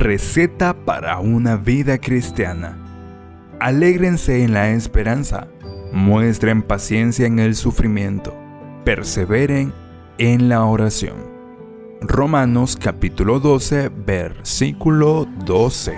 receta para una vida cristiana. Alégrense en la esperanza, muestren paciencia en el sufrimiento, perseveren en la oración. Romanos capítulo 12, versículo 12.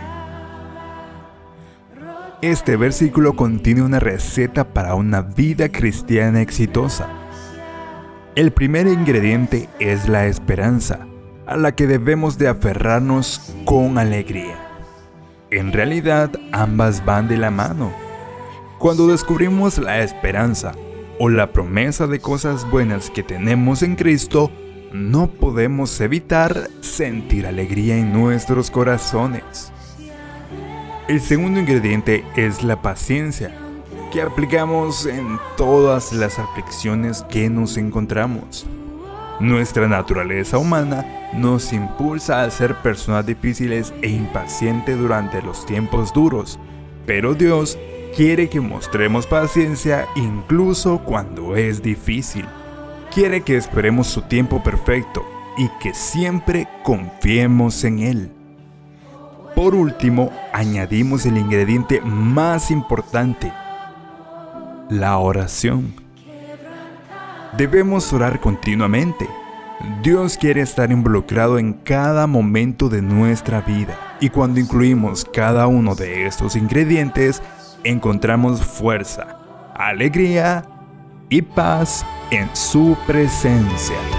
Este versículo contiene una receta para una vida cristiana exitosa. El primer ingrediente es la esperanza, a la que debemos de aferrarnos con alegría. En realidad, ambas van de la mano. Cuando descubrimos la esperanza o la promesa de cosas buenas que tenemos en Cristo, no podemos evitar sentir alegría en nuestros corazones. El segundo ingrediente es la paciencia, que aplicamos en todas las aflicciones que nos encontramos. Nuestra naturaleza humana nos impulsa a ser personas difíciles e impacientes durante los tiempos duros, pero Dios quiere que mostremos paciencia incluso cuando es difícil. Quiere que esperemos su tiempo perfecto y que siempre confiemos en Él. Por último, añadimos el ingrediente más importante: la oración. Debemos orar continuamente. Dios quiere estar involucrado en cada momento de nuestra vida, y cuando incluimos cada uno de estos ingredientes, encontramos fuerza, alegría y paz en su presencia.